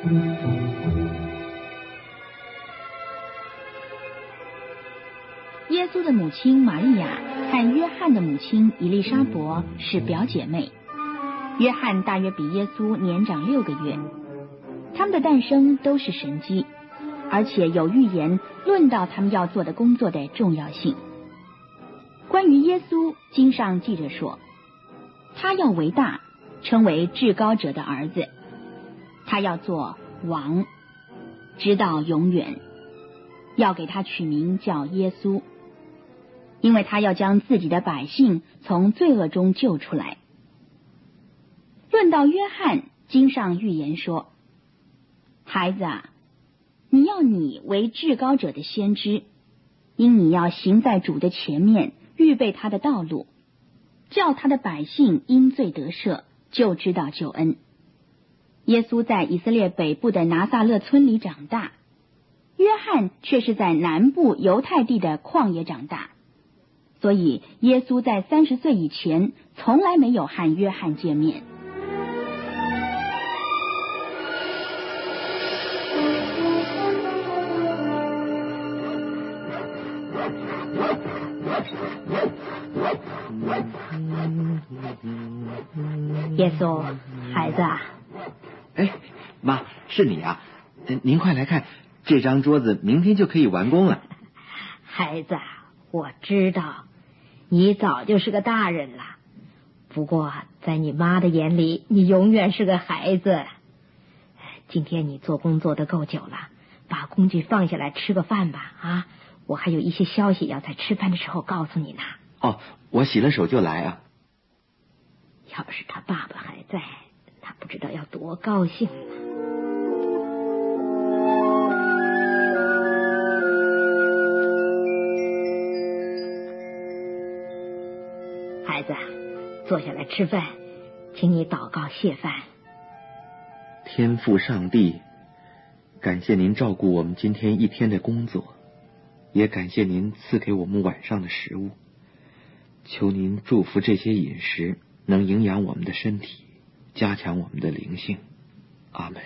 耶稣的母亲玛利亚和约翰的母亲以利沙伯是表姐妹，约翰大约比耶稣年长6个月。他们的诞生都是神迹，而且有预言论到他们要做的工作的重要性。关于耶稣，经上记着说，他要为大，称为至高者的儿子，他要做王，直到永远，要给他取名叫耶稣，因为他要将自己的百姓从罪恶中救出来。论到约翰，经上预言说，孩子啊，你为至高者的先知，因你要行在主的前面，预备他的道路，叫他的百姓因罪得赦，就知道救恩。耶稣在以色列北部的拿撒勒村里长大，约翰却是在南部犹太地的旷野长大，所以耶稣在30岁以前从来没有和约翰见面。耶稣，孩子啊。 哎，妈，是你啊，您快来看，这张桌子明天就可以完工了。 孩子，我知道你早就是个大人了，不过在你妈的眼里，你永远是个孩子。今天你做工做得够久了，把工具放下来吃个饭吧啊！我还有一些消息要在吃饭的时候告诉你呢。 哦，我洗了手就来啊。 要是他爸爸还在，他不知道要多高兴呢。孩子，坐下来吃饭，请你祷告谢饭。 天父上帝，感谢您照顾我们今天一天的工作，也感谢您赐给我们晚上的食物。求您祝福这些饮食能营养我们的身体，加强我们的灵性。阿门。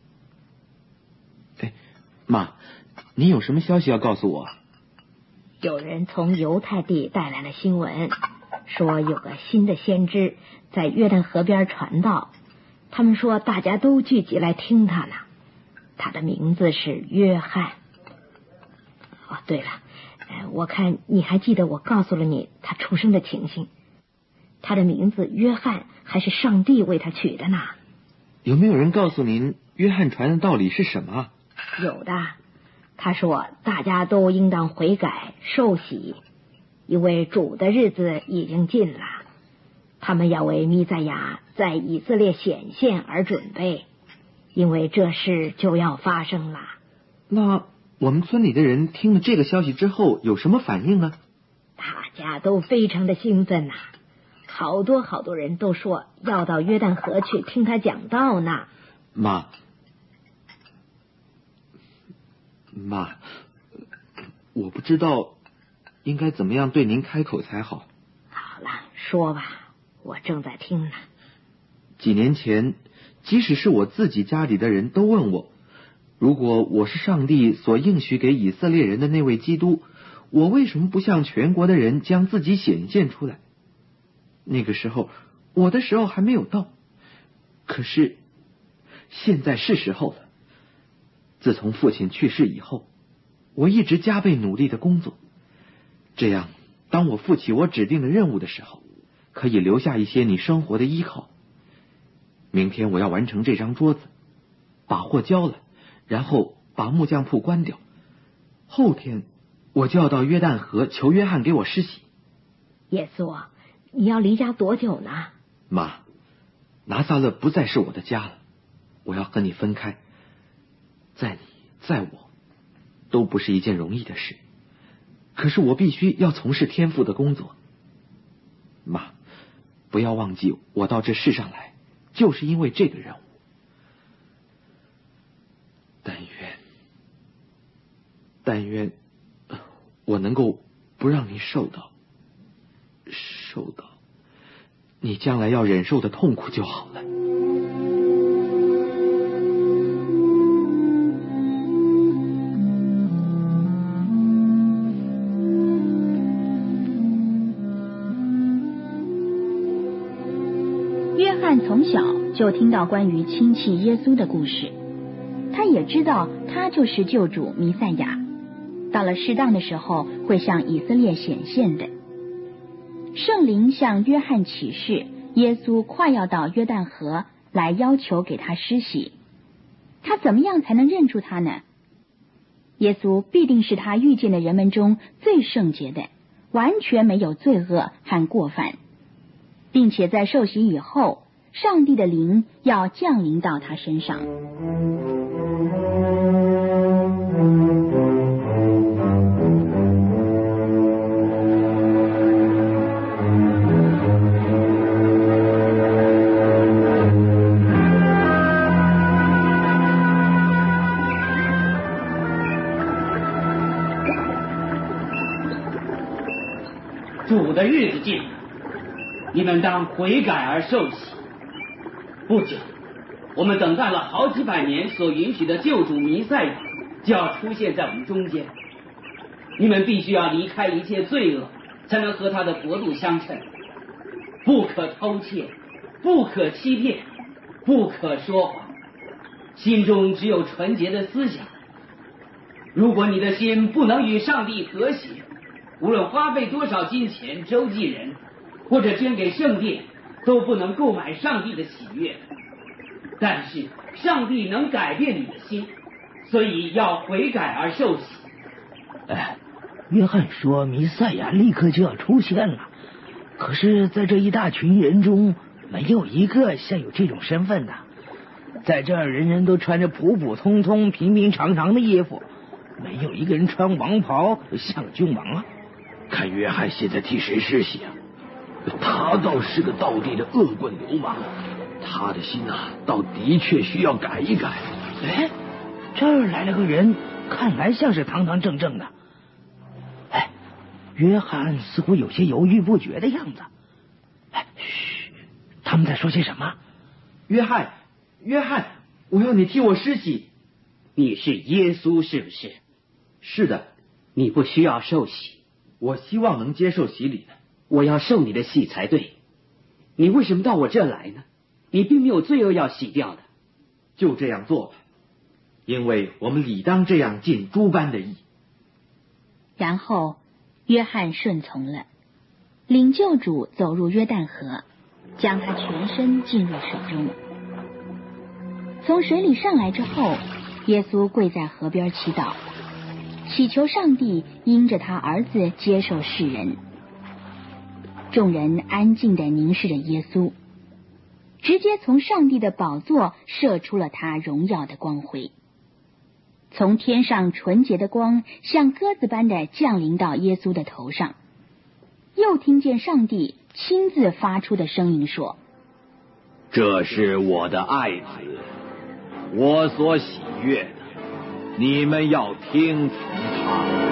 哎，妈，你有什么消息要告诉我？ 有人从犹太地带来了新闻，说有个新的先知在约旦河边传道，他们说大家都聚集来听他呢。他的名字是约翰。哦，对了，我看你还记得我告诉了你他出生的情形。他的名字约翰还是上帝为他取的呢。 有没有人告诉您约翰传的道理是什么？ 有的，他说大家都应当悔改受洗，因为主的日子已经近了，他们要为弥赛亚在以色列显现而准备，因为这事就要发生了。 那我们村里的人听了这个消息之后有什么反应呢？ 大家都非常的兴奋呐，好多人都说要到约旦河去听他讲道呢。 妈，我不知道应该怎么样对您开口才好。 好了，说吧，我正在听呢。 几年前，即使是我自己家里的人都问我，如果我是上帝所应许给以色列人的那位基督，我为什么不向全国的人将自己显现出来？那个时候，我的时候还没有到，可是现在是时候了。自从父亲去世以后，我一直加倍努力的工作，这样当我负起我指定的任务的时候，可以留下一些你生活的依靠。明天我要完成这张桌子，把货交了，然后把木匠铺关掉。后天我就要到约旦河求约翰给我施洗。 耶稣，你要离家多久呢？ 妈，拿撒勒不再是我的家了，我要和你分开。在你在我都不是一件容易的事，可是我必须要从事天父的工作。妈，不要忘记我到这世上来就是因为这个任务。但愿我能够不让你受到你将来要忍受的痛苦就好了。 约翰从小就听到关于亲戚耶稣的故事，他也知道他就是救主弥赛亚，到了适当的时候会向以色列显现的。圣灵向约翰启示，耶稣快要到约旦河来，要求给他施洗。他怎么样才能认出他呢？耶稣必定是他遇见的人们中最圣洁的，完全没有罪恶和过犯，并且在受洗以后，上帝的灵要降临到他身上。 主的日子近了，你们当悔改而受洗。不久，我们等待了好几百年所允许的救主弥赛亚就要出现在我们中间。你们必须要离开一切罪恶，才能和他的国度相称。不可偷窃，不可欺骗，不可说谎，心中只有纯洁的思想。如果你的心不能与上帝和谐，无论花费多少金钱周济人，或者捐给圣殿，都不能购买上帝的喜悦。但是上帝能改变你的心，所以要悔改而受洗。 约翰说弥赛亚立刻就要出现了，可是在这一大群人中，没有一个像有这种身份的。在这儿人人都穿着普普通通平平常常的衣服，没有一个人穿王袍像君王啊。 看约翰现在替谁施洗啊？他倒是个道地的恶棍流氓，他的心倒的确需要改一改。 这儿来了个人，看来像是堂堂正正的。约翰似乎有些犹豫不决的样子。嘘，他们在说些什么？ 约翰，我要你替我施洗。 你是耶稣是不是？ 是的。 你不需要受洗。 我希望能接受洗礼的。 我要受你的洗才对。你为什么到我这来呢？你并没有罪恶要洗掉的。 就这样做吧，因为我们理当这样尽诸般的义。 然后约翰顺从了，领救主走入约旦河，将他全身浸入水中。从水里上来之后，耶稣跪在河边祈祷，祈求上帝因着他儿子接受世人。众人安静地凝视着耶稣，直接从上帝的宝座射出了他荣耀的光辉。从天上纯洁的光像鸽子般的降临到耶稣的头上，又听见上帝亲自发出的声音说： 这是我的爱子，我所喜悦的，你们要听从他。